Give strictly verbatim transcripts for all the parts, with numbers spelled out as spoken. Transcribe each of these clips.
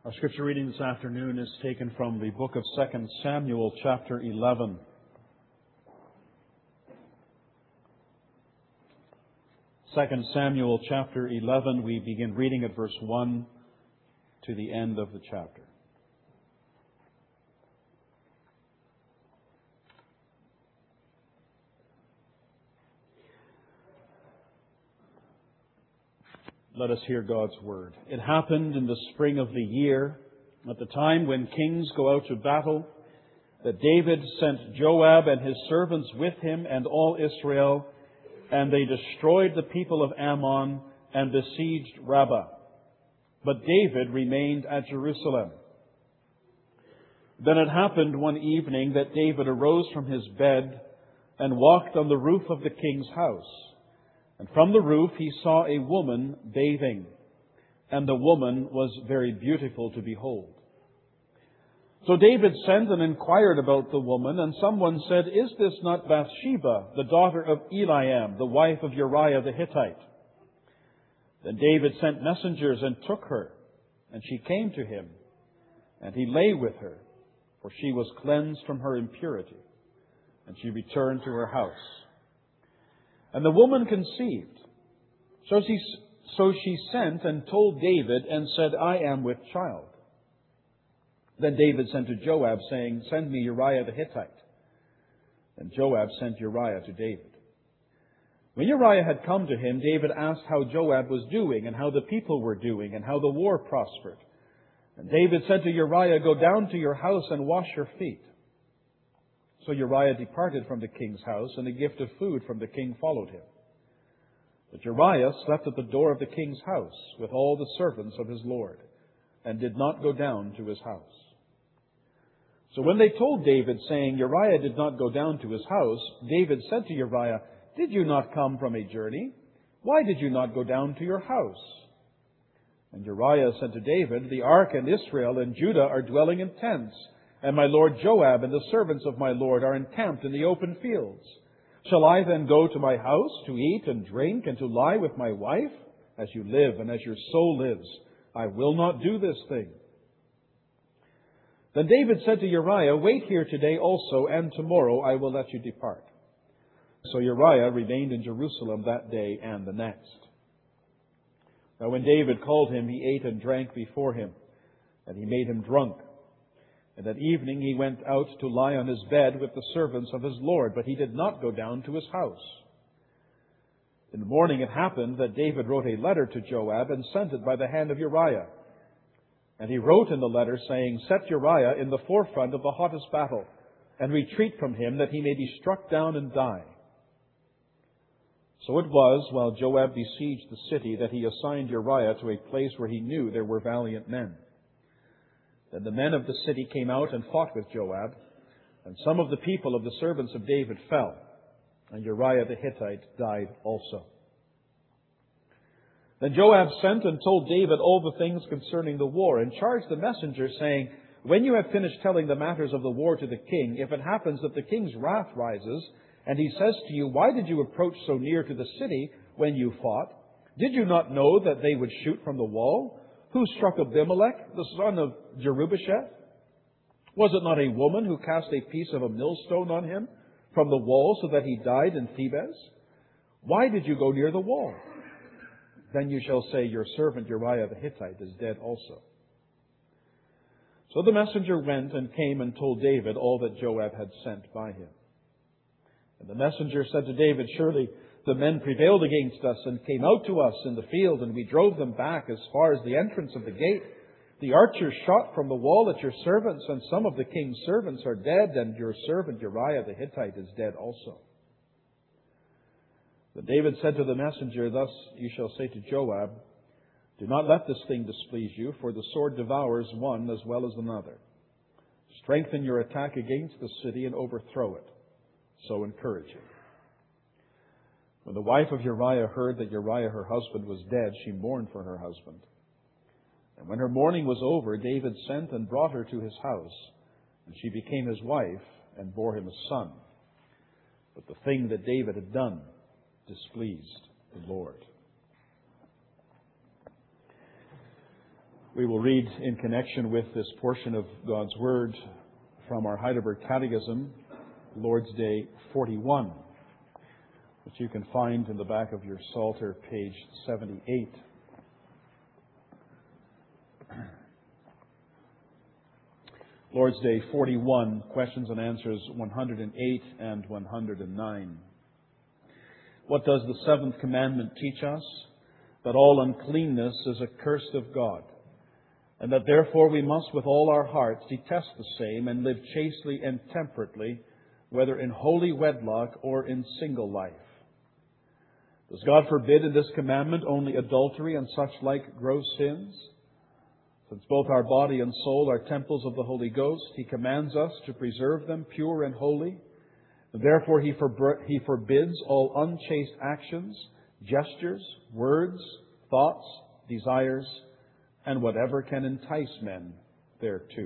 Our scripture reading this afternoon is taken from the book of Second Samuel, chapter eleven. Second Samuel, chapter eleven, we begin reading at verse one to the end of the chapter. Let us hear God's word. It happened in the spring of the year, at the time when kings go out to battle, that David sent Joab and his servants with him and all Israel, and they destroyed the people of Ammon and besieged Rabbah. But David remained at Jerusalem. Then it happened one evening that David arose from his bed and walked on the roof of the king's house. And from the roof he saw a woman bathing, and the woman was very beautiful to behold. So David sent and inquired about the woman, and someone said, "Is this not Bathsheba, the daughter of Eliam, the wife of Uriah the Hittite?" Then David sent messengers and took her, and she came to him, and he lay with her, for she was cleansed from her impurity, and she returned to her house. And the woman conceived. So she, so she sent and told David and said, "I am with child." Then David sent to Joab, saying, "Send me Uriah the Hittite." And Joab sent Uriah to David. When Uriah had come to him, David asked how Joab was doing, and how the people were doing, and how the war prospered. And David said to Uriah, "Go down to your house and wash your feet." So Uriah departed from the king's house, and a gift of food from the king followed him. But Uriah slept at the door of the king's house with all the servants of his lord, and did not go down to his house. So when they told David, saying, "Uriah did not go down to his house," David said to Uriah, "Did you not come from a journey? Why did you not go down to your house?" And Uriah said to David, "The ark and Israel and Judah are dwelling in tents, and my lord Joab and the servants of my lord are encamped in the open fields. Shall I then go to my house to eat and drink and to lie with my wife? As you live and as your soul lives, I will not do this thing." Then David said to Uriah, "Wait here today also, and tomorrow I will let you depart." So Uriah remained in Jerusalem that day and the next. Now when David called him, he ate and drank before him, and he made him drunk. And that evening he went out to lie on his bed with the servants of his lord, but he did not go down to his house. In the morning it happened that David wrote a letter to Joab and sent it by the hand of Uriah. And he wrote in the letter, saying, "Set Uriah in the forefront of the hottest battle, and retreat from him, that he may be struck down and die." So it was, while Joab besieged the city, that he assigned Uriah to a place where he knew there were valiant men. Then the men of the city came out and fought with Joab, and some of the people of the servants of David fell, and Uriah the Hittite died also. Then Joab sent and told David all the things concerning the war, and charged the messenger, saying, "When you have finished telling the matters of the war to the king, if it happens that the king's wrath rises, and he says to you, 'Why did you approach so near to the city when you fought? Did you not know that they would shoot from the wall? Who struck Abimelech, the son of Jerubbesheth? Was it not a woman who cast a piece of a millstone on him from the wall so that he died in Thebez? Why did you go near the wall?' Then you shall say, 'Your servant Uriah the Hittite is dead also.'" So the messenger went and came and told David all that Joab had sent by him. And the messenger said to David, "Surely the men prevailed against us and came out to us in the field, and we drove them back as far as the entrance of the gate. The archers shot from the wall at your servants, and some of the king's servants are dead, and your servant Uriah the Hittite is dead also." But David said to the messenger, "Thus you shall say to Joab, 'Do not let this thing displease you, for the sword devours one as well as another. Strengthen your attack against the city and overthrow it. So encourage it.'" When the wife of Uriah heard that Uriah her husband was dead, she mourned for her husband. And when her mourning was over, David sent and brought her to his house, and she became his wife and bore him a son. But the thing that David had done displeased the Lord. We will read in connection with this portion of God's Word from our Heidelberg Catechism, Lord's Day forty-one, which you can find in the back of your Psalter, page seventy-eight. Lord's Day forty-one, questions and answers one hundred eight and one hundred nine. What does the seventh commandment teach us? That all uncleanness is accursed of God, and that therefore we must with all our hearts detest the same and live chastely and temperately, whether in holy wedlock or in single life. Does God forbid in this commandment only adultery and such like gross sins? Since both our body and soul are temples of the Holy Ghost, He commands us to preserve them pure and holy. Therefore He, forb- he forbids all unchaste actions, gestures, words, thoughts, desires, and whatever can entice men thereto.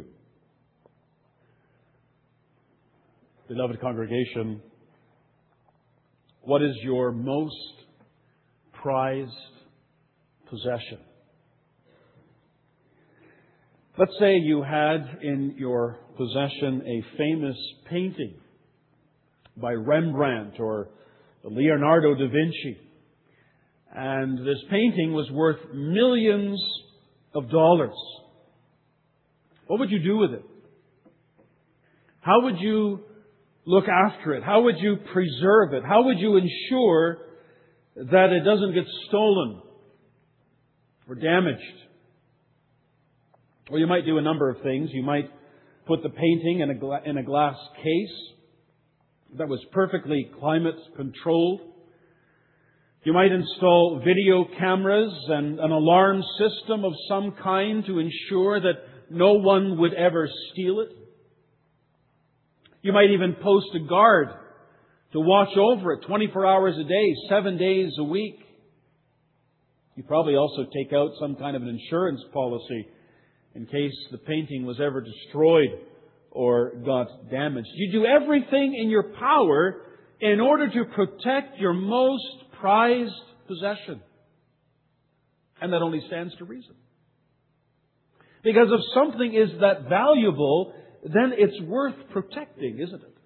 Beloved congregation, what is your most prized possession? Let's say you had in your possession a famous painting by Rembrandt or Leonardo da Vinci, and this painting was worth millions of dollars. What would you do with it? How would you look after it? How would you preserve it? How would you ensure that it doesn't get stolen or damaged? Well, you might do a number of things. You might put the painting in a, gla- in a glass case that was perfectly climate controlled. You might install video cameras and an alarm system of some kind to ensure that no one would ever steal it. You might even post a guard to watch over it twenty-four hours a day, seven days a week. You'd probably also take out some kind of an insurance policy in case the painting was ever destroyed or got damaged. You do everything in your power in order to protect your most prized possession. And that only stands to reason. Because if something is that valuable, then it's worth protecting, isn't it?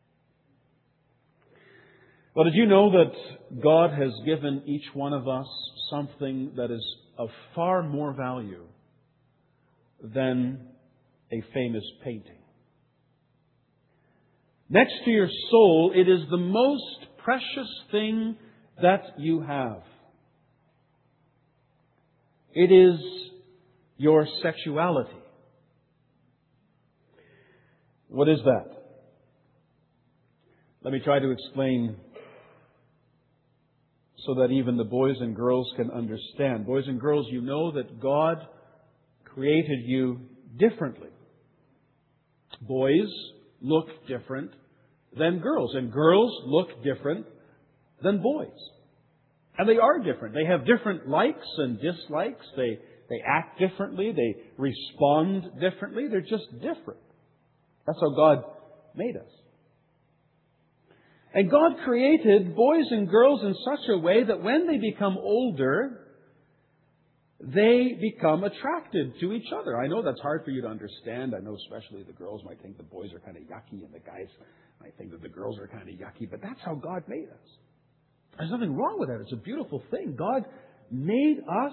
Well, did you know that God has given each one of us something that is of far more value than a famous painting? Next to your soul, it is the most precious thing that you have. It is your sexuality. What is that? Let me try to explain so that even the boys and girls can understand. Boys and girls, you know that God created you differently. Boys look different than girls, and girls look different than boys. And they are different. They have different likes and dislikes. They, they act differently. They respond differently. They're just different. That's how God made us. And God created boys and girls in such a way that when they become older, they become attracted to each other. I know that's hard for you to understand. I know especially the girls might think the boys are kind of yucky and the guys might think that the girls are kind of yucky. But that's how God made us. There's nothing wrong with that. It's a beautiful thing. God made us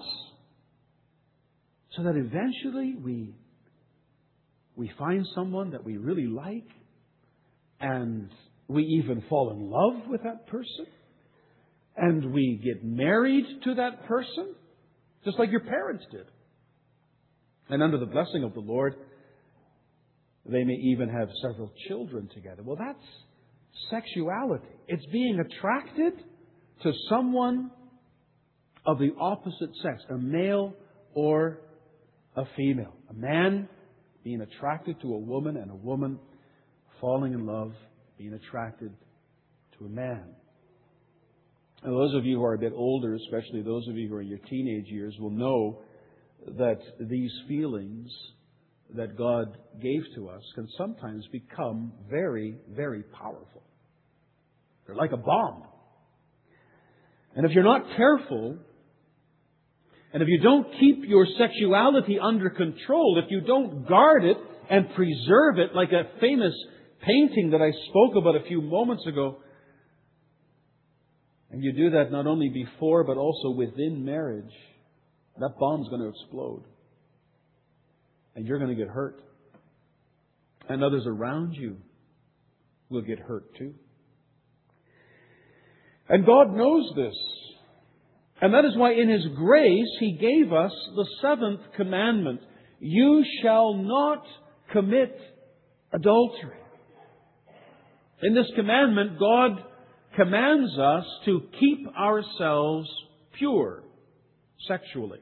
so that eventually we, we find someone that we really like, and we even fall in love with that person, and we get married to that person, just like your parents did. And under the blessing of the Lord, they may even have several children together. Well, that's sexuality. It's being attracted to someone of the opposite sex, a male or a female. A man being attracted to a woman, and a woman falling in love, being attracted to a man. And those of you who are a bit older, especially those of you who are in your teenage years, will know that these feelings that God gave to us can sometimes become very, very powerful. They're like a bomb. And if you're not careful, And if you don't keep your sexuality under control, if you don't guard it and preserve it like a famous painting that I spoke about a few moments ago, and you do that not only before but also within marriage, that bomb's going to explode. And you're going to get hurt. And others around you will get hurt too. And God knows this. And that is why in His grace He gave us the seventh commandment. You shall not commit adultery. In this commandment, God commands us to keep ourselves pure sexually.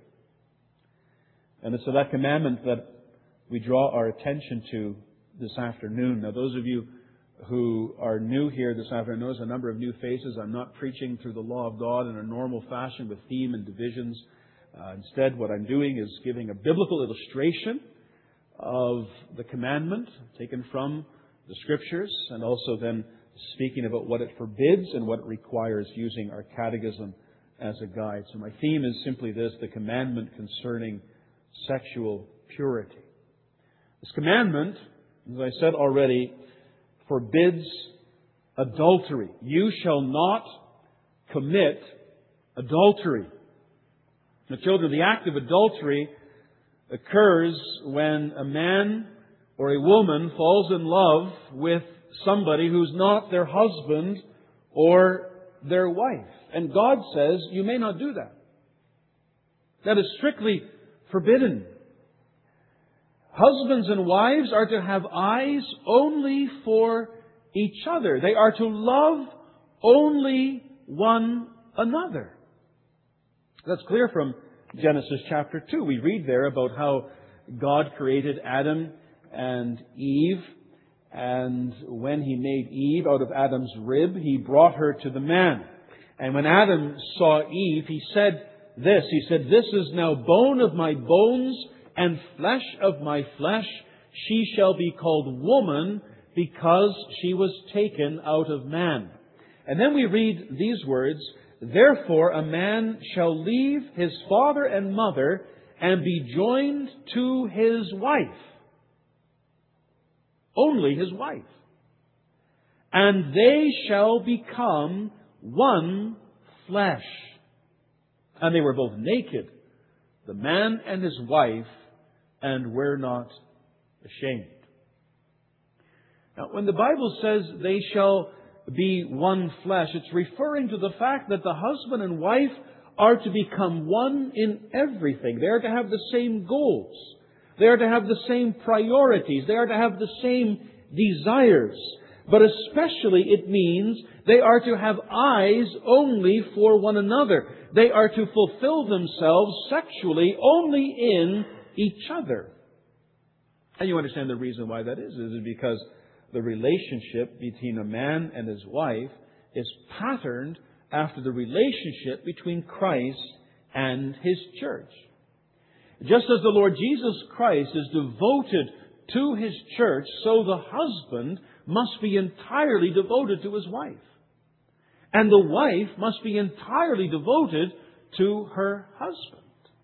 And it's to that commandment that we draw our attention to this afternoon. Now, those of you who are new here this afternoon, notice a number of new faces. I'm not preaching through the law of God in a normal fashion with theme and divisions. Uh, instead, what I'm doing is giving a biblical illustration of the commandment taken from the Scriptures, and also then speaking about what it forbids and what it requires, using our catechism as a guide. So my theme is simply this: the commandment concerning sexual purity. This commandment, as I said already, forbids adultery. You shall not commit adultery. Now, children, the act of adultery occurs when a man or a woman falls in love with somebody who's not their husband or their wife. And God says you may not do that. That is strictly forbidden. Husbands and wives are to have eyes only for each other. They are to love only one another. That's clear from Genesis chapter two. We read there about how God created Adam and Eve, and when He made Eve out of Adam's rib, He brought her to the man. And when Adam saw Eve, he said this, he said, "This is now bone of my bones and flesh of my flesh. She shall be called woman, because she was taken out of man." And then we read these words, "Therefore a man shall leave his father and mother and be joined to his wife." Only his wife. "And they shall become one flesh." And they were both naked, the man and his wife, and were not ashamed. Now, when the Bible says they shall be one flesh, it's referring to the fact that the husband and wife are to become one in everything. They are to have the same goals. They are to have the same priorities. They are to have the same desires. But especially it means they are to have eyes only for one another. They are to fulfill themselves sexually only in each other. And you understand the reason why that is. Is because the relationship between a man and his wife is patterned after the relationship between Christ and His church. Just as the Lord Jesus Christ is devoted to His church, so the husband must be entirely devoted to his wife. And the wife must be entirely devoted to her husband.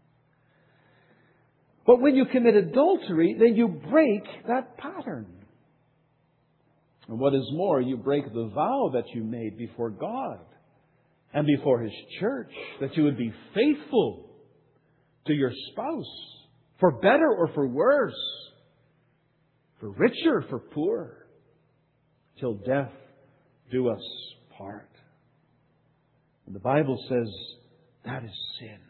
But when you commit adultery, then you break that pattern. And what is more, you break the vow that you made before God and before His church, that you would be faithful to your spouse, for better or for worse, for richer, for poorer, till death do us part. And the Bible says that is sin.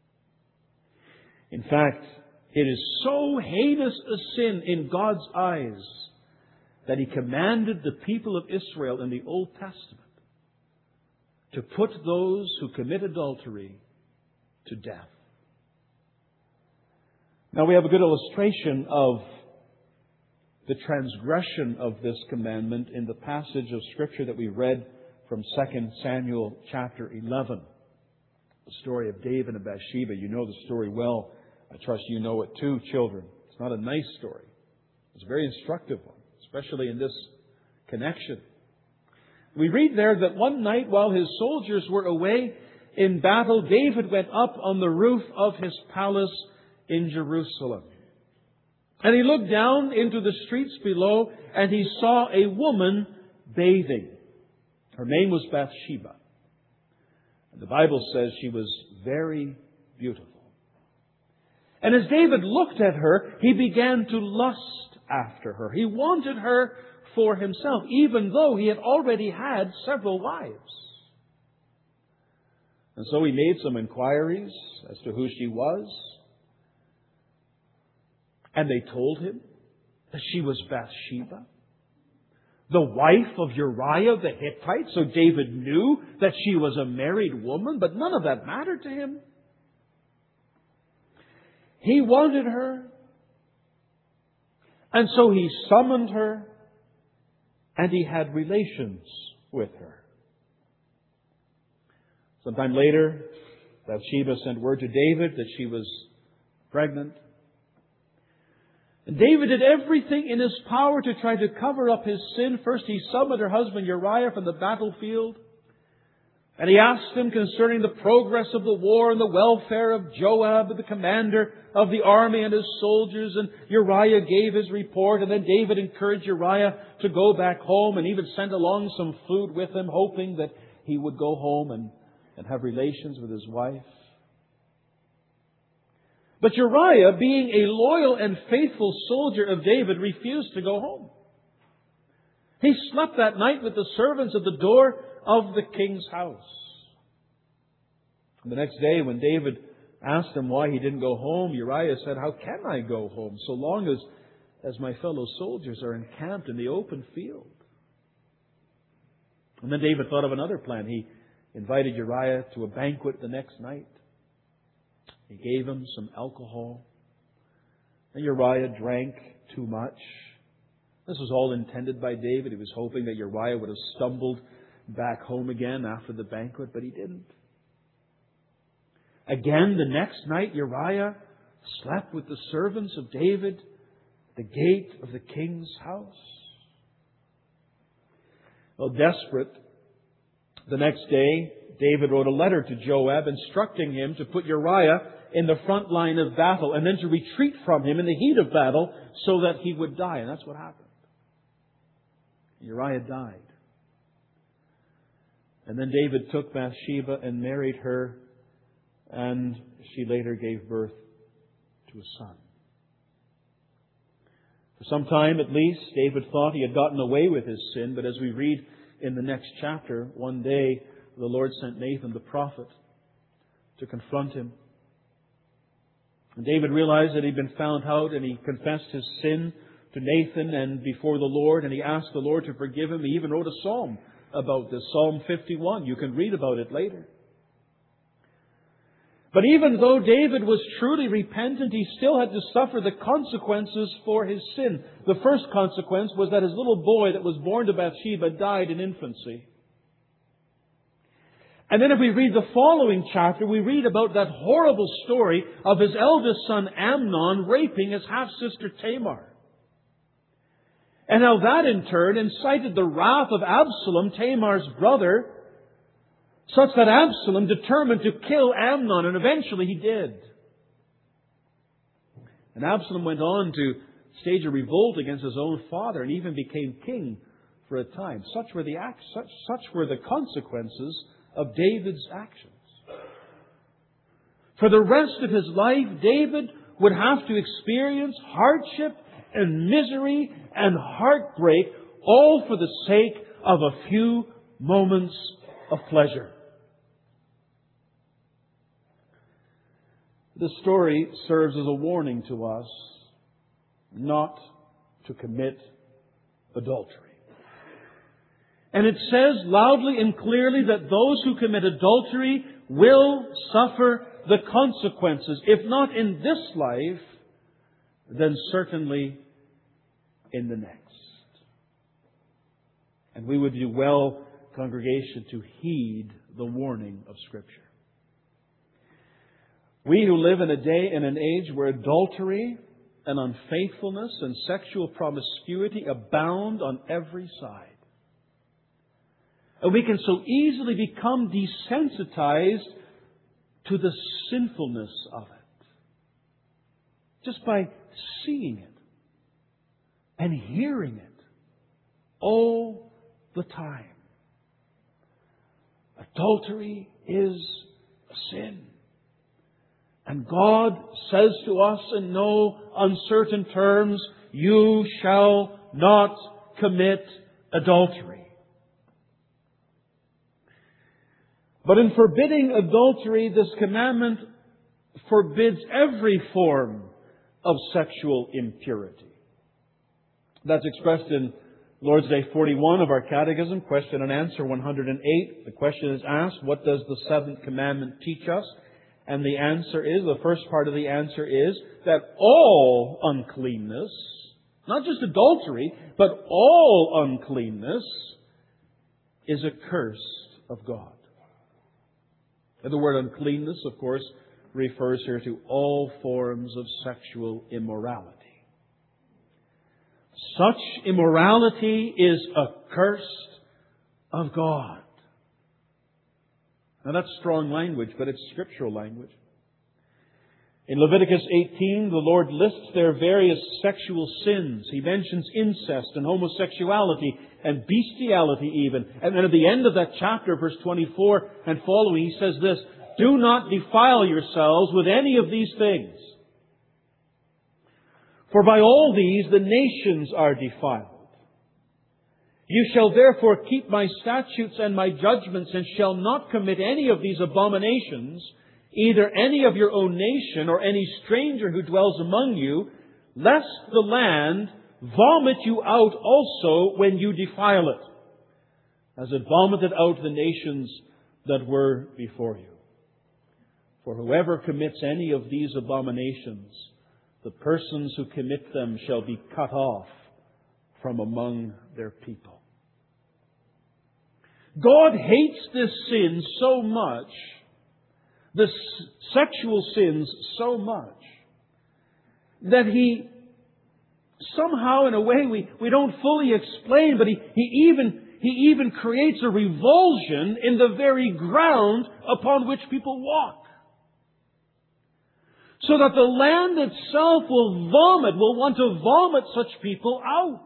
In fact, it is so heinous a sin in God's eyes that He commanded the people of Israel in the Old Testament to put those who commit adultery to death. Now we have a good illustration of the transgression of this commandment in the passage of Scripture that we read from Second Samuel chapter eleven. The story of David and Bathsheba. You know the story well. I trust you know it too, children. It's not a nice story. It's a very instructive one, especially in this connection. We read there that one night while his soldiers were away in battle, David went up on the roof of his palace in Jerusalem. And he looked down into the streets below, and he saw a woman bathing. Her name was Bathsheba. And the Bible says she was very beautiful. And as David looked at her, he began to lust after her. He wanted her for himself, even though he had already had several wives. And so he made some inquiries as to who she was. And they told him that she was Bathsheba, the wife of Uriah the Hittite. So David knew that she was a married woman, but none of that mattered to him. He wanted her, and so he summoned her, and he had relations with her. Sometime later, Bathsheba sent word to David that she was pregnant. And David did everything in his power to try to cover up his sin. First, he summoned her husband Uriah from the battlefield. And he asked him concerning the progress of the war and the welfare of Joab, the commander of the army, and his soldiers. And Uriah gave his report. And then David encouraged Uriah to go back home and even sent along some food with him, hoping that he would go home and, and have relations with his wife. But Uriah, being a loyal and faithful soldier of David, refused to go home. He slept that night with the servants at the door of the king's house. And the next day, when David asked him why he didn't go home, Uriah said, "How can I go home so long as, as my fellow soldiers are encamped in the open field?" And then David thought of another plan. He invited Uriah to a banquet the next night. He gave him some alcohol. And Uriah drank too much. This was all intended by David. He was hoping that Uriah would have stumbled back home again after the banquet, but he didn't. Again, the next night, Uriah slept with the servants of David at the gate of the king's house. Well, desperate, the next day, David wrote a letter to Joab instructing him to put Uriah in the front line of battle and then to retreat from him in the heat of battle so that he would die. And that's what happened. Uriah died. And then David took Bathsheba and married her, and she later gave birth to a son. For some time at least, David thought he had gotten away with his sin, but as we read in the next chapter, one day the Lord sent Nathan the prophet to confront him. And David realized that he'd been found out, and he confessed his sin to Nathan and before the Lord, and he asked the Lord to forgive him. He even wrote a psalm about this, Psalm fifty-one. You can read about it later. But even though David was truly repentant, he still had to suffer the consequences for his sin. The first consequence was that his little boy that was born to Bathsheba died in infancy. And then if we read the following chapter, we read about that horrible story of his eldest son Amnon raping his half-sister Tamar. And how that in turn incited the wrath of Absalom, Tamar's brother, such that Absalom determined to kill Amnon, and eventually he did. And Absalom went on to stage a revolt against his own father and even became king for a time. Such were the acts, such, such were the consequences of David's actions. For the rest of his life, David would have to experience hardship and misery and heartbreak, all for the sake of a few moments of pleasure. This story serves as a warning to us not to commit adultery. And it says loudly and clearly that those who commit adultery will suffer the consequences. If not in this life, then certainly in the next. And we would do well, congregation, to heed the warning of Scripture. We who live in a day and an age where adultery and unfaithfulness and sexual promiscuity abound on every side. And we can so easily become desensitized to the sinfulness of it. Just by seeing it and hearing it all the time. Adultery is a sin. And God says to us in no uncertain terms, you shall not commit adultery. But in forbidding adultery, this commandment forbids every form of sexual impurity. That's expressed in Lord's Day forty-one of our Catechism, question and answer one hundred eight. The question is asked, what does the seventh commandment teach us? And the answer is, the first part of the answer is, that all uncleanness, not just adultery, but all uncleanness is a curse of God. And the word uncleanness, of course, refers here to all forms of sexual immorality. Such immorality is accursed of God. Now that's strong language, but it's scriptural language. In Leviticus eighteen, the Lord lists their various sexual sins. He mentions incest and homosexuality and bestiality even. And then at the end of that chapter, verse twenty-four and following, He says this, do not defile yourselves with any of these things. For by all these the nations are defiled. You shall therefore keep my statutes and my judgments, and shall not commit any of these abominations, either any of your own nation or any stranger who dwells among you, lest the land vomit you out also when you defile it, as it vomited out the nations that were before you. For whoever commits any of these abominations, the persons who commit them shall be cut off from among their people. God hates this sin so much, this sexual sins so much, that He somehow, in a way we, we don't fully explain, but he, he even He even creates a revulsion in the very ground upon which people walk. So that the land itself will vomit, will want to vomit such people out.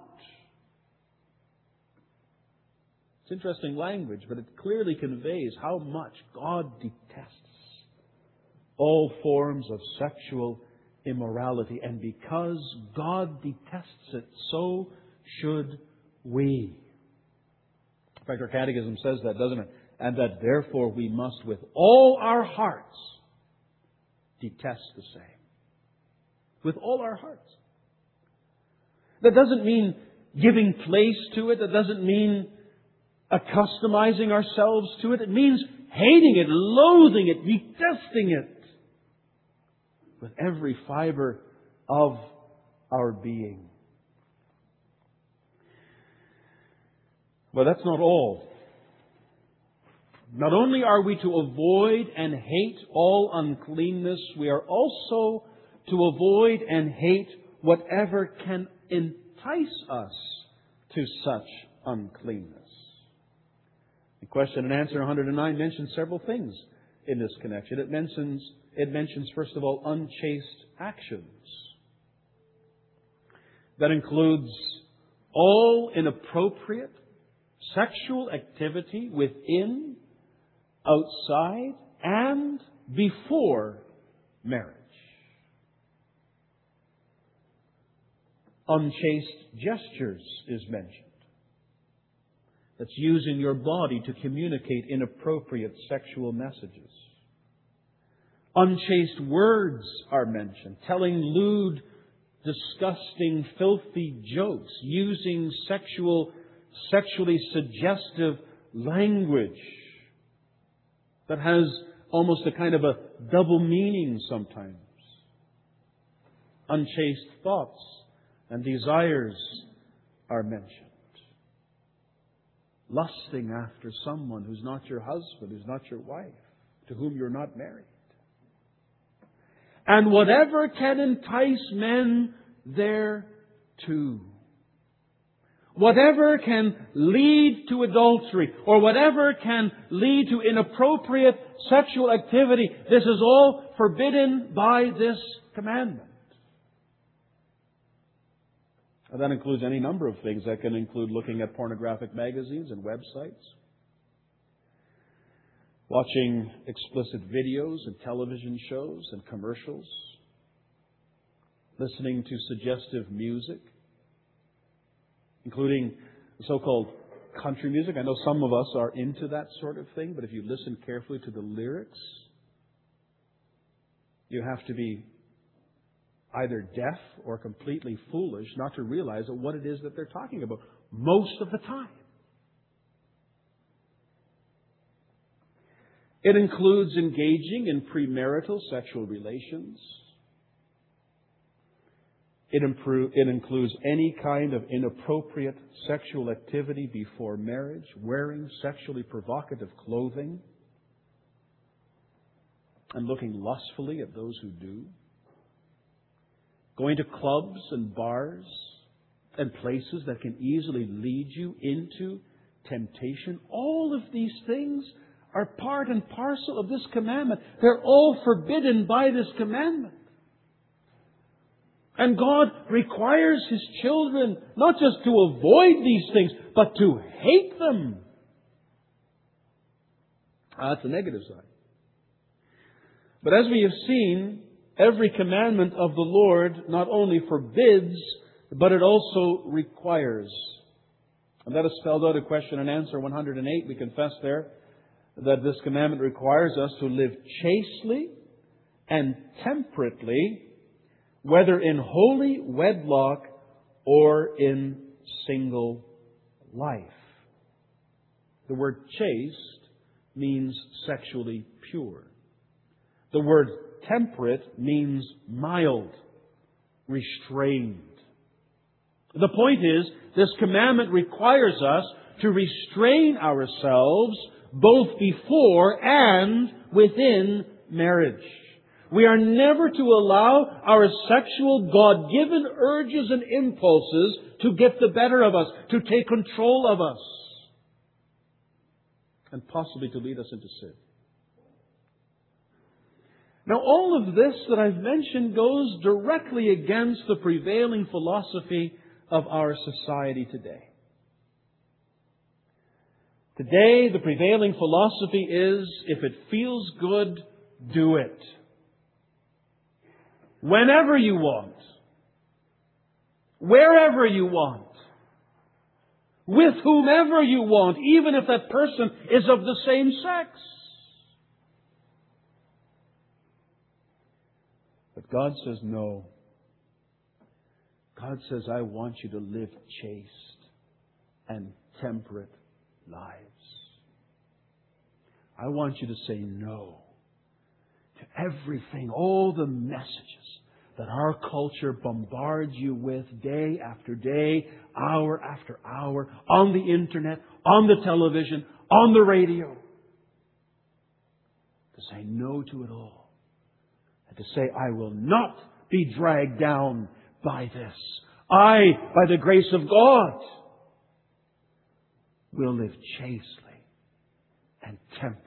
It's interesting language, but it clearly conveys how much God detests all forms of sexual immorality. And because God detests it, so should we. In fact, our Catechism says that, doesn't it? And that therefore we must with all our hearts detest the same. With all our hearts. That doesn't mean giving place to it. That doesn't mean accustomizing ourselves to it. It means hating it, loathing it, detesting it with every fiber of our being. But that's not all. Not only are we to avoid and hate all uncleanness, we are also to avoid and hate whatever can entice us to such uncleanness. The question and answer one hundred nine mentions several things in this connection. It mentions, it mentions first of all, unchaste actions. That includes all inappropriate sexual activity within, outside, and before marriage. Unchaste gestures is mentioned. That's using your body to communicate inappropriate sexual messages. Unchaste words are mentioned. Telling lewd, disgusting, filthy jokes. Using sexual, sexually suggestive language that has almost a kind of a double meaning sometimes. Unchaste thoughts and desires are mentioned. Lusting after someone who's not your husband, who's not your wife, to whom you're not married. And whatever can entice men thereto. Whatever can lead to adultery or whatever can lead to inappropriate sexual activity, this is all forbidden by this commandment. And that includes any number of things. That can include looking at pornographic magazines and websites, watching explicit videos and television shows and commercials, listening to suggestive music, including so-called country music. I know some of us are into that sort of thing, but if you listen carefully to the lyrics, you have to be either deaf or completely foolish not to realize what it is that they're talking about most of the time. It includes engaging in premarital sexual relations. It, improve, it includes any kind of inappropriate sexual activity before marriage, wearing sexually provocative clothing, and looking lustfully at those who do. Going to clubs and bars and places that can easily lead you into temptation. All of these things are part and parcel of this commandment. They're all forbidden by this commandment. And God requires His children not just to avoid these things, but to hate them. Ah, that's the negative side. But as we have seen, every commandment of the Lord not only forbids, but it also requires. And that is spelled out in question and answer one hundred eight. We confess there that this commandment requires us to live chastely and temperately, whether in holy wedlock or in single life. The word chaste means sexually pure. The word temperate means mild, restrained. The point is, this commandment requires us to restrain ourselves both before and within marriage. We are never to allow our sexual God-given urges and impulses to get the better of us, to take control of us, and possibly to lead us into sin. Now, all of this that I've mentioned goes directly against the prevailing philosophy of our society today. Today, the prevailing philosophy is, if it feels good, do it. Whenever you want. Wherever you want. With whomever you want, even if that person is of the same sex. But God says no. God says, I want you to live chaste and temperate lives. I want you to say no to everything, all the messages that our culture bombards you with day after day, hour after hour, on the internet, on the television, on the radio. To say no to it all. And to say, I will not be dragged down by this. I, by the grace of God, will live chastely and temperately.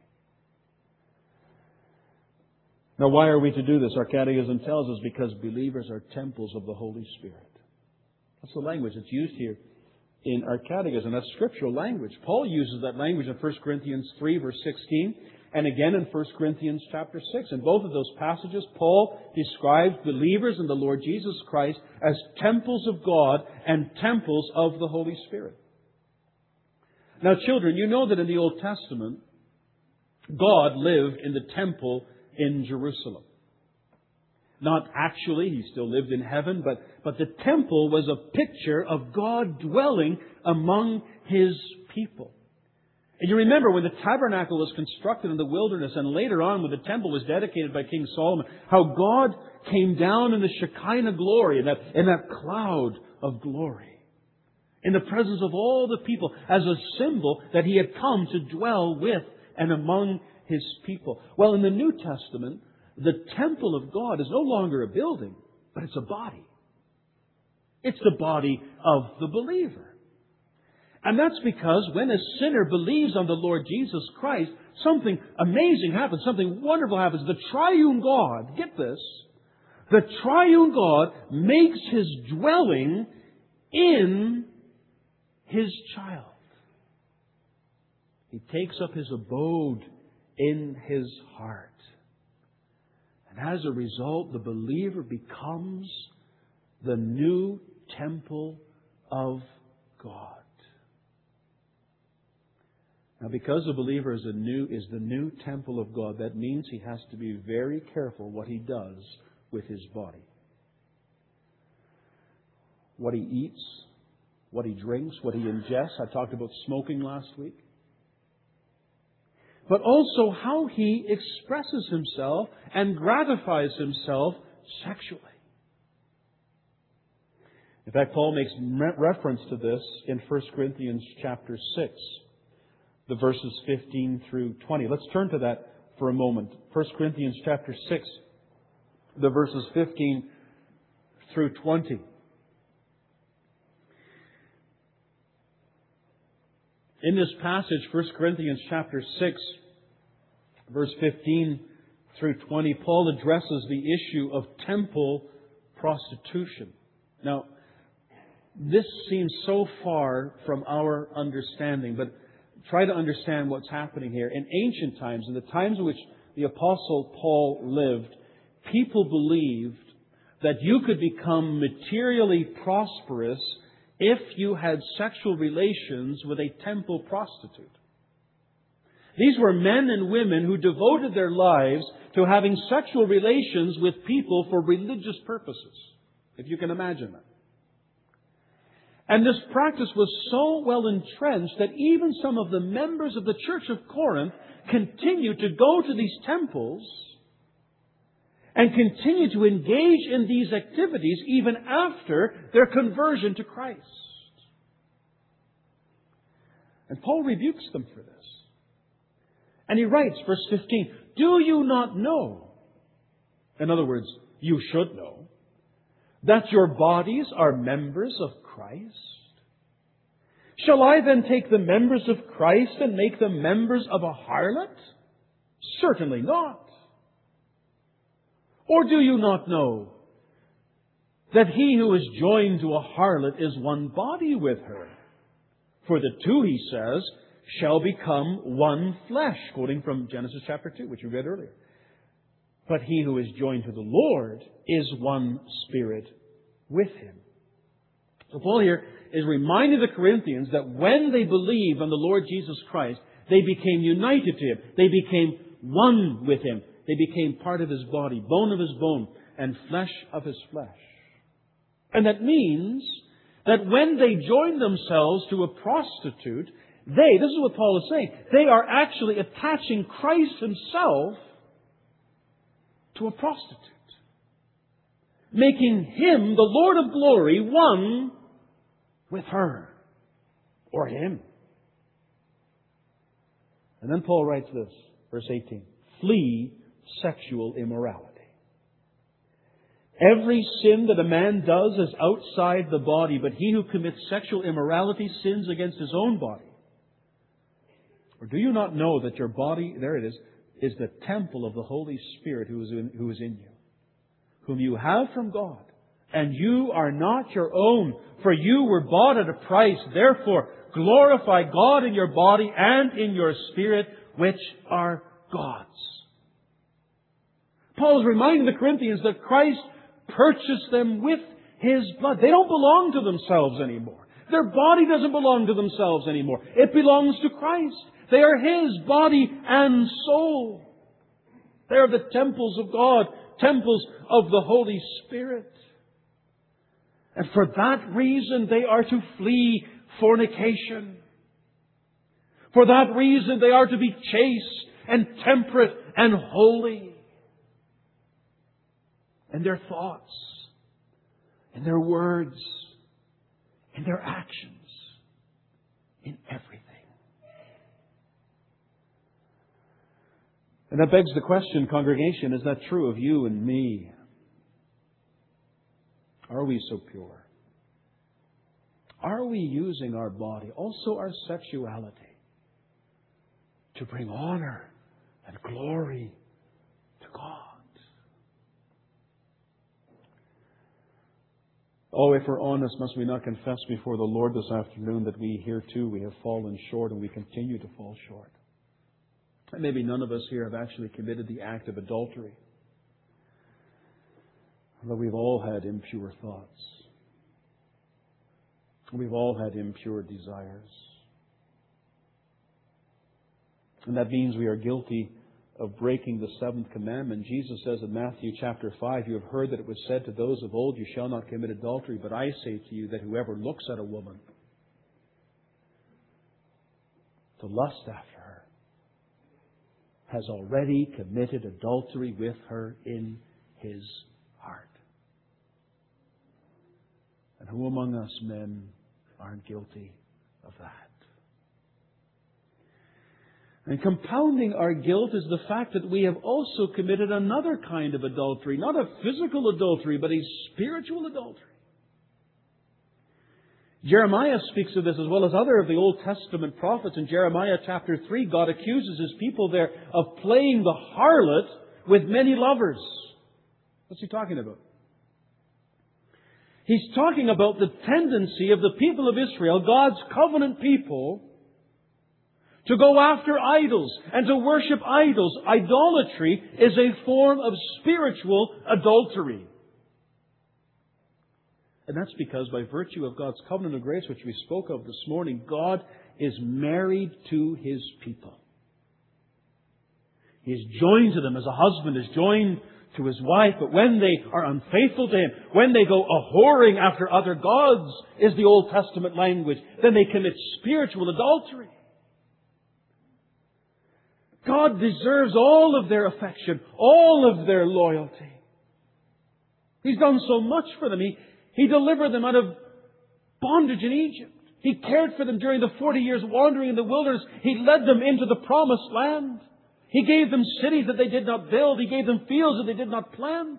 Now, why are we to do this? Our catechism tells us because believers are temples of the Holy Spirit. That's the language that's used here in our catechism. That's scriptural language. Paul uses that language in First Corinthians three, verse sixteen, and again in First Corinthians chapter six. In both of those passages, Paul describes believers in the Lord Jesus Christ as temples of God and temples of the Holy Spirit. Now, children, you know that in the Old Testament, God lived in the temple in Jerusalem. Not actually, He still lived in heaven, but, but the temple was a picture of God dwelling among His people. And you remember when the tabernacle was constructed in the wilderness and later on when the temple was dedicated by King Solomon, how God came down in the Shekinah glory, in that, in that cloud of glory, in the presence of all the people as a symbol that He had come to dwell with and among His people. Well, in the New Testament, the temple of God is no longer a building, but it's a body. It's the body of the believer. And that's because when a sinner believes on the Lord Jesus Christ, something amazing happens, something wonderful happens. The triune God, get this, the triune God makes His dwelling in His child. He takes up His abode in his heart. And as a result, the believer becomes the new temple of God. Now, because the believer is a new is the new temple of God, that means he has to be very careful what he does with his body. What he eats, what he drinks, what he ingests. I talked about smoking last week. But also how he expresses himself and gratifies himself sexually. In fact, Paul makes reference to this in First Corinthians chapter six, the verses fifteen through twenty. Let's turn to that for a moment. First Corinthians chapter six, the verses fifteen through twenty. In this passage, First Corinthians chapter six, verse fifteen through twenty, Paul addresses the issue of temple prostitution. Now, this seems so far from our understanding, but try to understand what's happening here. In ancient times, in the times in which the Apostle Paul lived, people believed that you could become materially prosperous if you had sexual relations with a temple prostitute. These were men and women who devoted their lives to having sexual relations with people for religious purposes, if you can imagine that. And this practice was so well entrenched that even some of the members of the Church of Corinth continued to go to these temples and continue to engage in these activities even after their conversion to Christ. And Paul rebukes them for this. And he writes, verse fifteen, "Do you not know?" In other words, you should know, "that your bodies are members of Christ? Shall I then take the members of Christ and make them members of a harlot? Certainly not. Or do you not know that he who is joined to a harlot is one body with her? For the two," he says, "shall become one flesh," quoting from Genesis chapter two, which we read earlier. "But he who is joined to the Lord is one spirit with Him." So Paul here is reminding the Corinthians that when they believed on the Lord Jesus Christ, they became united to Him. They became one with Him. They became part of His body, bone of His bone, and flesh of His flesh. And that means that when they join themselves to a prostitute, they, this is what Paul is saying, they are actually attaching Christ Himself to a prostitute, making Him, the Lord of glory, one with her or him. And then Paul writes this, verse eighteen, "Flee sexual immorality. Every sin that a man does is outside the body, but he who commits sexual immorality sins against his own body. Or do you not know that your body," there it is, "is the temple of the Holy Spirit who is in, who is in you, whom you have from God, and you are not your own, for you were bought at a price. Therefore, glorify God in your body and in your spirit, which are God's." Paul is reminding the Corinthians that Christ purchased them with His blood. They don't belong to themselves anymore. Their body doesn't belong to themselves anymore. It belongs to Christ. They are His body and soul. They are the temples of God, temples of the Holy Spirit. And for that reason, they are to flee fornication. For that reason, they are to be chaste and temperate and holy. In their thoughts, in their words, in their actions, in everything. And that begs the question, congregation, is that true of you and me? Are we so pure? Are we using our body, also our sexuality, to bring honor and glory to God? Oh, if we're honest, must we not confess before the Lord this afternoon that we here too, we have fallen short and we continue to fall short? And maybe none of us here have actually committed the act of adultery. But we've all had impure thoughts. We've all had impure desires. And that means we are guilty of breaking the seventh commandment. Jesus says in Matthew chapter five, you have heard that it was said to those of old, you shall not commit adultery. But I say to you that whoever looks at a woman to lust after her has already committed adultery with her in his heart. And who among us men aren't guilty of that? And compounding our guilt is the fact that we have also committed another kind of adultery. Not a physical adultery, but a spiritual adultery. Jeremiah speaks of this as well as other of the Old Testament prophets. In Jeremiah chapter three, God accuses His people there of playing the harlot with many lovers. What's He talking about? He's talking about the tendency of the people of Israel, God's covenant people, to go after idols and to worship idols. Idolatry is a form of spiritual adultery. And that's because by virtue of God's covenant of grace, which we spoke of this morning, God is married to His people. He is joined to them as a husband is joined to his wife. But when they are unfaithful to Him, when they go a-whoring after other gods, is the Old Testament language, then they commit spiritual adultery. God deserves all of their affection, all of their loyalty. He's done so much for them. He, he delivered them out of bondage in Egypt. He cared for them during the forty years wandering in the wilderness. He led them into the promised land. He gave them cities that they did not build. He gave them fields that they did not plant.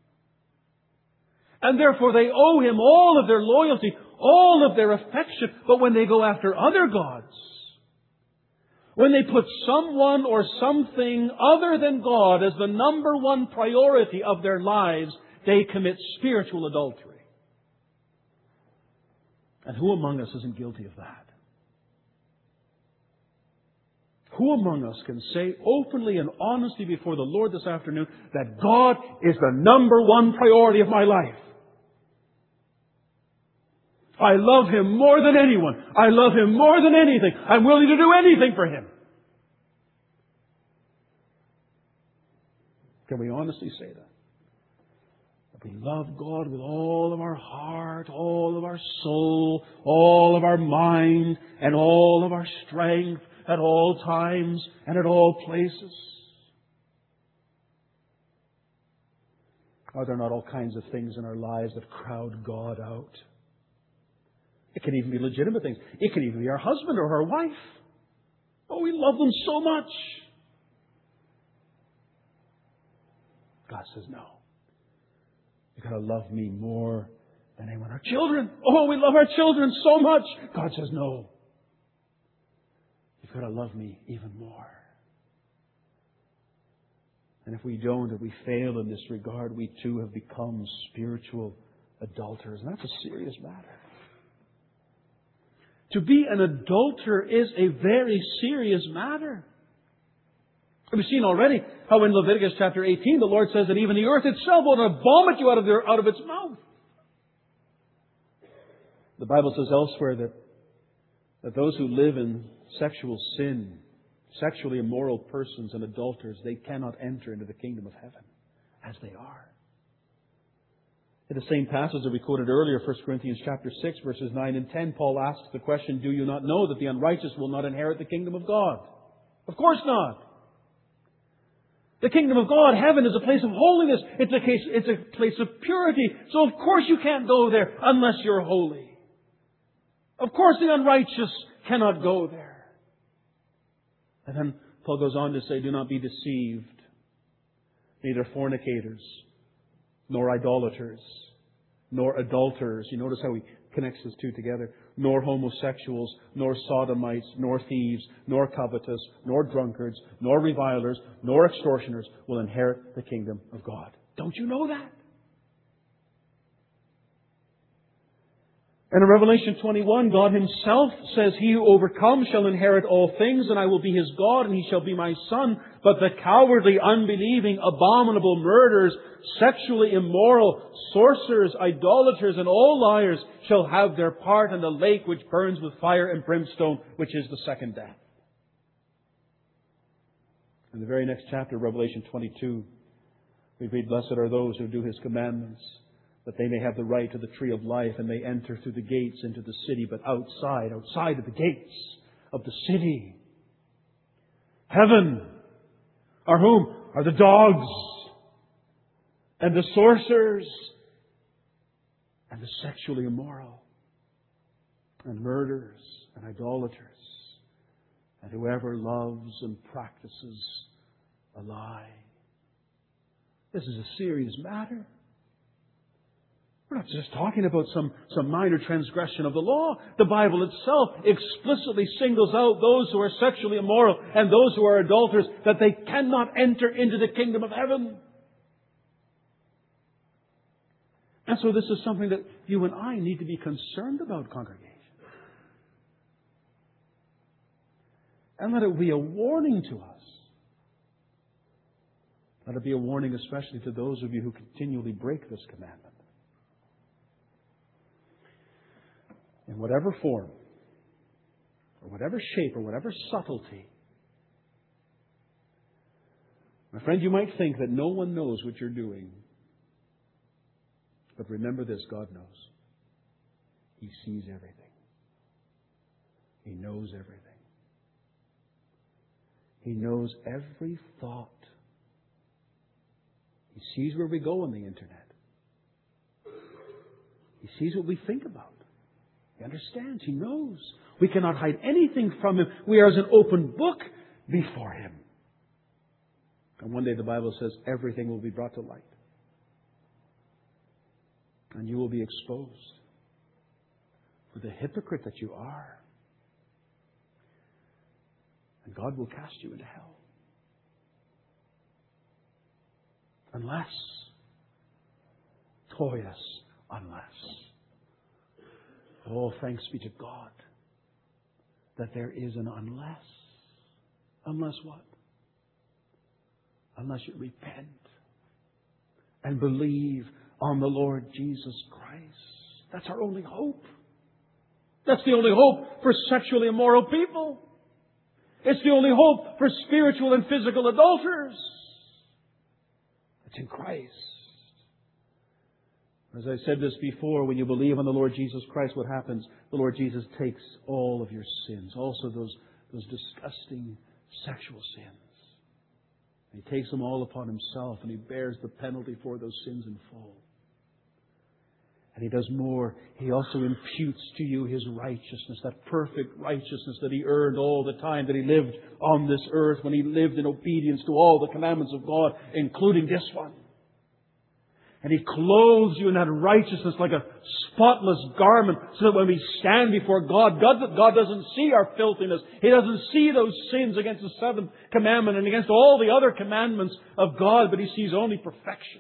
And therefore they owe Him all of their loyalty, all of their affection. But when they go after other gods, when they put someone or something other than God as the number one priority of their lives, they commit spiritual adultery. And who among us isn't guilty of that? Who among us can say openly and honestly before the Lord this afternoon that God is the number one priority of my life? I love Him more than anyone. I love Him more than anything. I'm willing to do anything for Him. Can we honestly say that? That we love God with all of our heart, all of our soul, all of our mind, and all of our strength at all times and at all places? Are there not all kinds of things in our lives that crowd God out? It can even be legitimate things. It can even be our husband or our wife. Oh, we love them so much. God says, no. You've got to love me more than anyone. Our children. Oh, we love our children so much. God says, no. You've got to love me even more. And if we don't, if we fail in this regard, we too have become spiritual adulterers. And that's a serious matter. To be an adulterer is a very serious matter. We've seen already how in Leviticus chapter eighteen the Lord says that even the earth itself will not vomit you out of, their, out of its mouth. The Bible says elsewhere that, that those who live in sexual sin, sexually immoral persons and adulterers, they cannot enter into the kingdom of heaven as they are. In the same passage that we quoted earlier, First Corinthians chapter six, verses nine and ten, Paul asks the question, do you not know that the unrighteous will not inherit the kingdom of God? Of course not. The kingdom of God, heaven, is a place of holiness. It's a, case, it's a place of purity. So of course you can't go there unless you're holy. Of course the unrighteous cannot go there. And then Paul goes on to say, do not be deceived. Neither fornicators, nor idolaters, nor adulterers. You notice how he connects those two together. Nor homosexuals, nor sodomites, nor thieves, nor covetous, nor drunkards, nor revilers, nor extortioners will inherit the kingdom of God. Don't you know that? And in Revelation twenty-one, God Himself says, He who overcomes shall inherit all things, and I will be his God, and he shall be my son. But the cowardly, unbelieving, abominable, murderers, sexually immoral, sorcerers, idolaters, and all liars shall have their part in the lake which burns with fire and brimstone, which is the second death. In the very next chapter, Revelation twenty-two, we read, Blessed are those who do His commandments, that they may have the right to the tree of life and may enter through the gates into the city. But outside, outside of the gates of the city, heaven, are whom? Are the dogs and the sorcerers and the sexually immoral and murderers and idolaters and whoever loves and practices a lie. This is a serious matter. We're not just talking about some, some minor transgression of the law. The Bible itself explicitly singles out those who are sexually immoral and those who are adulterers, that they cannot enter into the kingdom of heaven. And so this is something that you and I need to be concerned about, congregation. And let it be a warning to us. Let it be a warning especially to those of you who continually break this commandment. In whatever form, or whatever shape, or whatever subtlety. My friend, you might think that no one knows what you're doing. But remember this, God knows. He sees everything. He knows everything. He knows every thought. He sees where we go on the internet. He sees what we think about. He understands. He knows. We cannot hide anything from Him. We are as an open book before Him. And one day the Bible says everything will be brought to light. And you will be exposed for the hypocrite that you are. And God will cast you into hell. Unless, oh yes, unless. Oh, thanks be to God that there is an unless. Unless what? Unless you repent and believe on the Lord Jesus Christ. That's our only hope. That's the only hope for sexually immoral people. It's the only hope for spiritual and physical adulterers. It's in Christ. As I said this before, when you believe on the Lord Jesus Christ, what happens? The Lord Jesus takes all of your sins, also those, those disgusting sexual sins. He takes them all upon Himself, and He bears the penalty for those sins in full. And He does more. He also imputes to you His righteousness, that perfect righteousness that He earned all the time that He lived on this earth, when He lived in obedience to all the commandments of God, including this one. And He clothes you in that righteousness like a spotless garment, so that when we stand before God, God, God doesn't see our filthiness. He doesn't see those sins against the seventh commandment and against all the other commandments of God, but He sees only perfection.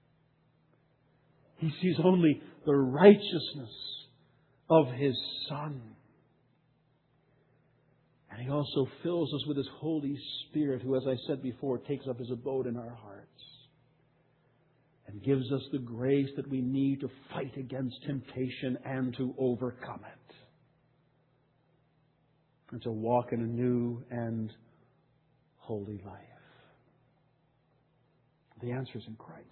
He sees only the righteousness of His Son. And He also fills us with His Holy Spirit, who, as I said before, takes up His abode in our hearts and gives us the grace that we need to fight against temptation and to overcome it. And to walk in a new and holy life. The answer is in Christ.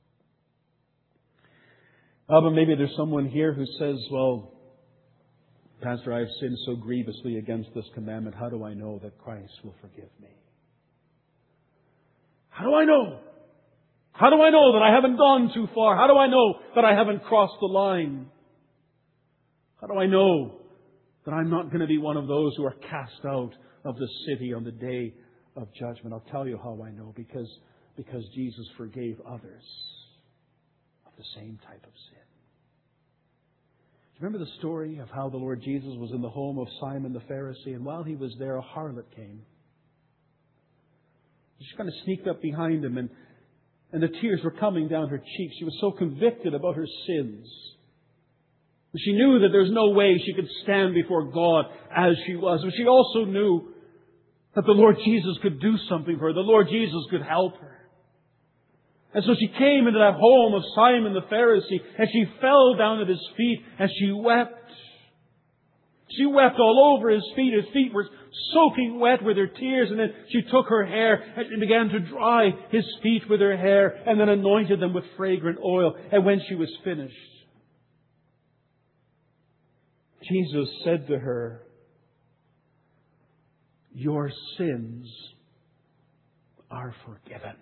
Uh, but maybe there's someone here who says, well, Pastor, I have sinned so grievously against this commandment. How do I know that Christ will forgive me? How do I know? How do I know that I haven't gone too far? How do I know that I haven't crossed the line? How do I know that I'm not going to be one of those who are cast out of the city on the day of judgment? I'll tell you how I know. Because, because Jesus forgave others of the same type of sin. you remember the story of how the Lord Jesus was in the home of Simon the Pharisee, and while he was there, a harlot came. She kind of sneaked up behind him, and, and the tears were coming down her cheeks. She was so convicted about her sins. She knew that there's no way she could stand before God as she was. But she also knew that the Lord Jesus could do something for her. The Lord Jesus could help her. And so she came into that home of Simon the Pharisee, and she fell down at his feet and she wept. She wept all over his feet. His feet were soaking wet with her tears, and then she took her hair and began to dry his feet with her hair, and then anointed them with fragrant oil. And when she was finished, Jesus said to her, "Your sins are forgiven."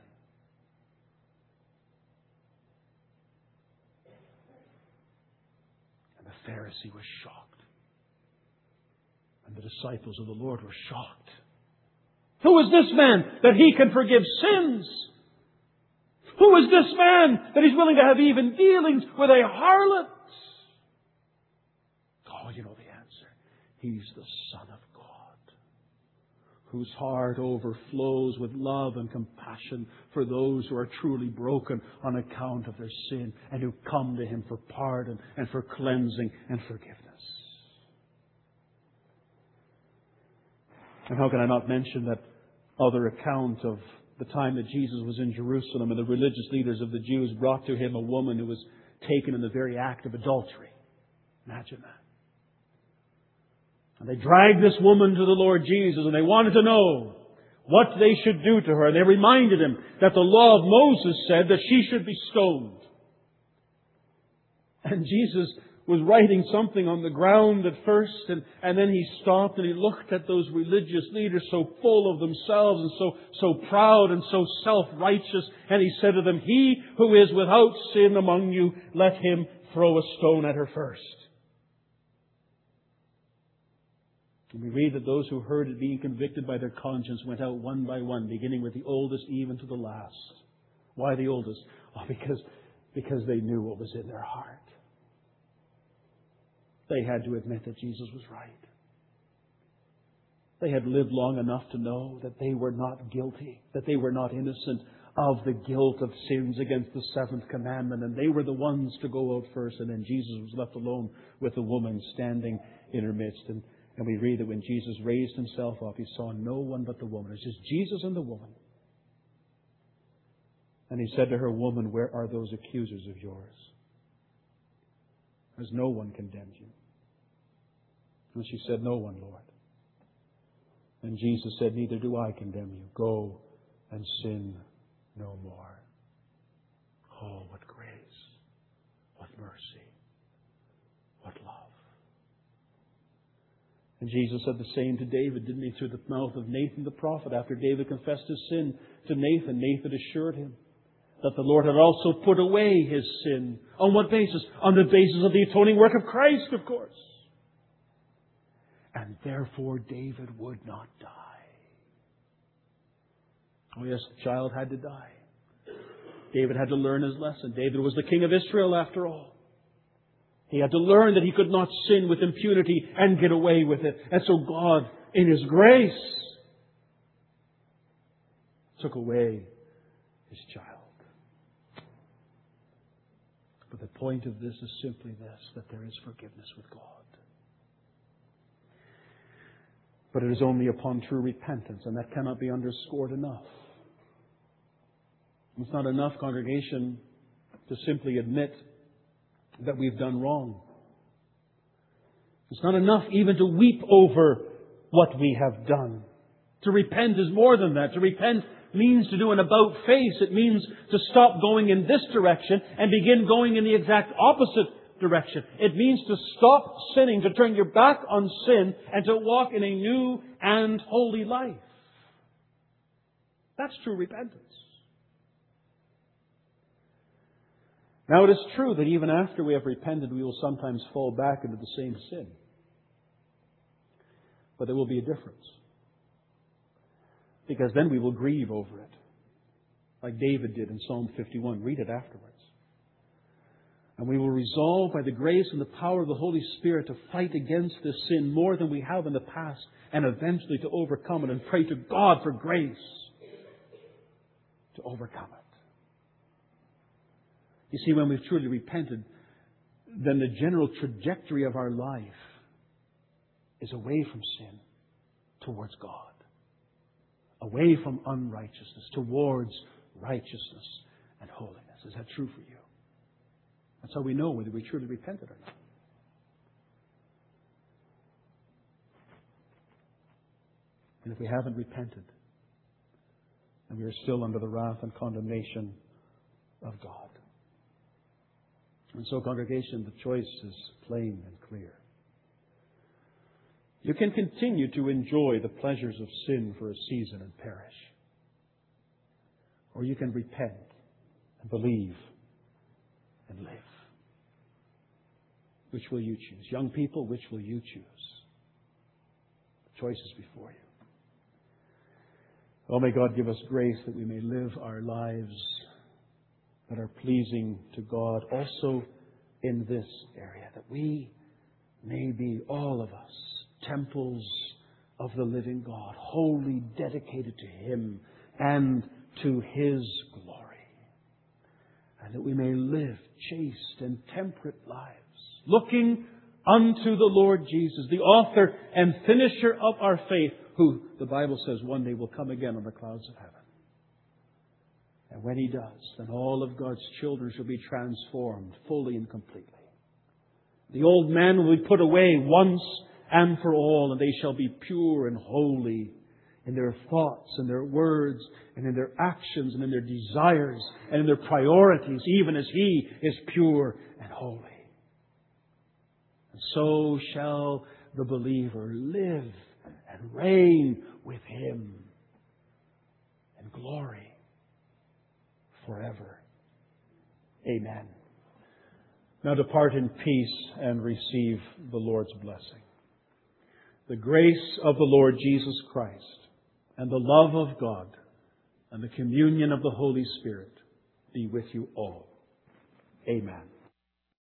And the Pharisee was shocked. And the disciples of the Lord were shocked. Who is this man that he can forgive sins? Who is this man that he's willing to have even dealings with a harlot? Oh, you know the answer. He's the Son of God, whose heart overflows with love and compassion for those who are truly broken on account of their sin, and who come to Him for pardon and for cleansing and forgiveness. And how can I not mention that other account of the time that Jesus was in Jerusalem, and the religious leaders of the Jews brought to Him a woman who was taken in the very act of adultery. Imagine that. And they dragged this woman to the Lord Jesus, and they wanted to know what they should do to her. They reminded Him that the law of Moses said that she should be stoned. And Jesus was writing something on the ground at first, and, and then He stopped and He looked at those religious leaders so full of themselves and so, so proud and so self-righteous, and He said to them, "He who is without sin among you, let him throw a stone at her first." And we read that those who heard it, being convicted by their conscience, went out one by one, beginning with the oldest even to the last. Why the oldest? Oh, because, because they knew what was in their heart. They had to admit that Jesus was right. They had lived long enough to know that they were not guilty, that they were not innocent of the guilt of sins against the seventh commandment, and they were the ones to go out first, and then Jesus was left alone with the woman standing in her midst. And, and we read that when Jesus raised Himself up, He saw no one but the woman. It's just Jesus and the woman. And He said to her, "Woman, where are those accusers of yours? Has no one condemned you?" And she said, "No one, Lord." And Jesus said, "Neither do I condemn you. Go and sin no more." Oh, what grace, what mercy, what love. And Jesus said the same to David, didn't He, through the mouth of Nathan the prophet? After David confessed his sin to Nathan, Nathan assured him that the Lord had also put away his sin. On what basis? On the basis of the atoning work of Christ, of course. And therefore David would not die. Oh yes, the child had to die. David had to learn his lesson. David was the king of Israel after all. He had to learn that he could not sin with impunity and get away with it. And so God, in His grace, took away His child. But the point of this is simply this, that there is forgiveness with God. But it is only upon true repentance, and that cannot be underscored enough. It's not enough, congregation, to simply admit that we've done wrong. It's not enough even to weep over what we have done. To repent is more than that. To repent means to do an about face. It means to stop going in this direction and begin going in the exact opposite direction. It means to stop sinning, to turn your back on sin, and to walk in a new and holy life. That's true repentance. Now, it is true that even after we have repented, we will sometimes fall back into the same sin. But there will be a difference. Because then we will grieve over it. Like David did in Psalm fifty-one. Read it afterwards. And we will resolve by the grace and the power of the Holy Spirit to fight against this sin more than we have in the past, and eventually to overcome it, and pray to God for grace to overcome it. You see, when we've truly repented, then the general trajectory of our life is away from sin towards God. Away from unrighteousness towards righteousness and holiness. Is that true for you? That's how we know whether we truly repented or not. And if we haven't repented, then we are still under the wrath and condemnation of God. And so, congregation, the choice is plain and clear. You can continue to enjoy the pleasures of sin for a season and perish. Or you can repent and believe and live. Which will you choose? Young people, which will you choose? The choice is before you. Oh, may God give us grace that we may live our lives that are pleasing to God also in this area. That we may be, all of us, temples of the living God, wholly dedicated to Him and to His glory. And that we may live chaste and temperate lives, looking unto the Lord Jesus, the author and finisher of our faith, who, the Bible says, one day will come again on the clouds of heaven. And when He does, then all of God's children shall be transformed fully and completely. The old man will be put away once and for all, and they shall be pure and holy in their thoughts and their words and in their actions and in their desires and in their priorities, even as He is pure and holy. And so shall the believer live and reign with Him in glory forever. Amen. Now depart in peace and receive the Lord's blessing. The grace of the Lord Jesus Christ and the love of God and the communion of the Holy Spirit be with you all. Amen.